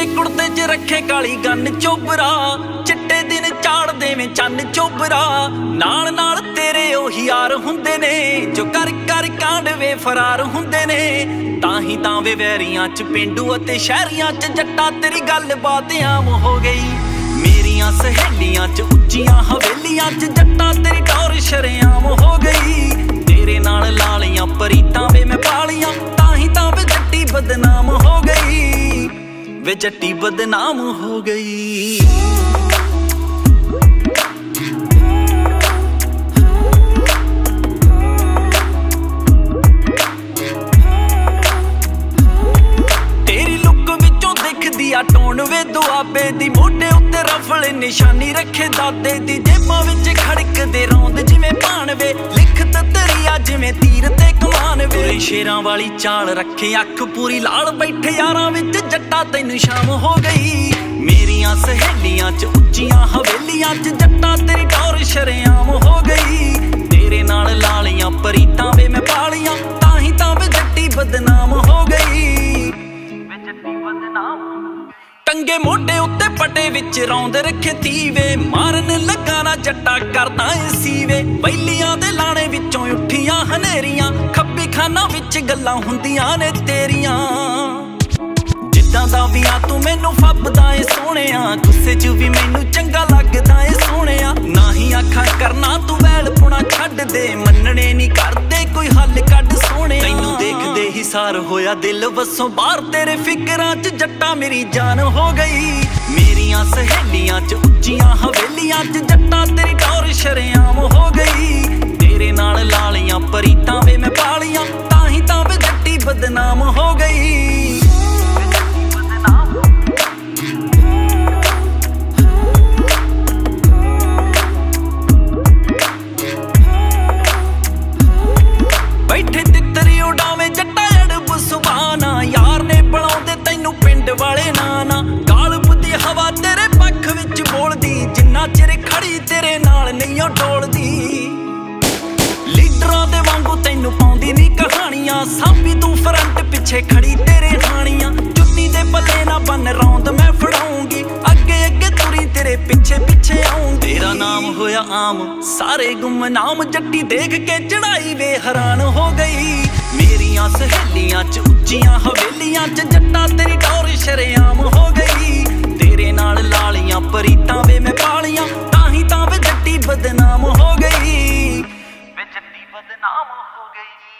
चिट्टे कुर्ते च रखे काली गन चोबरा, चिट्टे दिन चाड़ देवें चन्न चोबरा। नाल नाल तेरे ओही यार हुंदे ने जो कर कर कांडवे फरार हुंदे ने। ताही तां वे वैरियां च पेंडू अते शहरियां च जट्टा तेरी गल बात आम हो गई। मेरियां सहेलियां च उच्चियां हवेलियां च जट्टा तेरी टौर शरेआम हो गई। तेरे नाल लालियां परीतां वे मैं पालियां, ताही तां वे जट्टी बदनाम हो गई, वे जट्टी बदनाम हो गई। तेरी लुक विचों दिखदी आ टोन वे दुआबे दी, मोढे उत्ते रफल निशानी रखे दादे दी। जेबां विच खड़कदे रौंद जिवें भाणवे, लिखत तेरी आ जिवें तीर ते कमान वे। शेरां वाली चाल रखे अख पूरी लाल, बैठे यारां विच जट्टा तैनूं शाम हो गई। मेरियां सहेलियां च उच्चियां हवेलियां च जट्टा तेरी टौर शरेआम हो गई। तेरे नाल लालियां परीतां वे मैं पालियां, ताही तां वे जट्टी बदनाम हो गई, वे जट्टी बदनाम। टंगे मोढे उत्ते पटे विच रौंद रखे थीवे, मारन लगा ना जट्टा करदा ए सीवे। बैलियां दे लाणे विचों उठियां हनेरियां, खब्बी खाना विच गल्लां हुंदियां ने तेरियां। जिद्दां दा वी आ तू मैनू फब्बदा ए सोहणिया, गुस्से च भी मैनू चंगा लगदा ए सोहणिया। ना ही आखां करना तू वैल पुणा छड्ड दे, मन्नणे नी करदे कोई हल कढ सोहणिया। तैनू देखदे ही सार होया दिल वसों बाहर, तेरे फिकरां च जट्टा मेरी जान हो गई। मेरियां सहेलियां च उच्चियां हवेलियां च जट्टा तेरी टौर शरेआम हो गई। तेरे नाल लालियां परीतां वे मैं पालियां, ताही तां वे जट्टी बदनाम हो गई। बैठे तितरी उड़ावे जट्टा अड़ब सुभाना, यार ने बनाउंदे तैनू पिंड वाले नाना। गाल बुद्धी हवा तेरे पक्ष विच बोलदी, जिन्ना चिर खड़ी तेरे नाल नहीं ओ डोलदी। लीडरां दे वांगू तैनू पाउंदी नी कहानियां, साबी तू फ्रंट पिछे खड़ी तेरे हानियां। जुत्ती दे पल्ले ना बन रौंद मैं फड़ाऊंगी, अगे अगे तुरी तेरे पिछे पिछे आऊं। तेरा नाम होया आम सारे गुमनाम, जट्टी देख के चढ़ाई वे हैरान हो गई। मेरियां सहेलियां च उच्चियां हवेलियां च जट्टा तेरी टौर शरेआम हो गई। तेरे नाल लालियां परीतां वे मैं पालियां, ताही तां वे जट्टी बदनाम हो गई, वे जट्टी बदनाम हो गई।